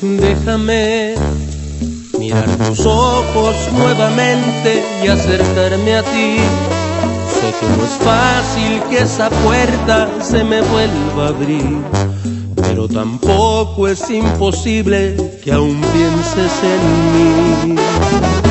Déjame mirar tus ojos nuevamente y acercarme a ti. Sé que no es fácil que esa puerta se me vuelva a abrir, pero tampoco es imposible que aún pienses en mí.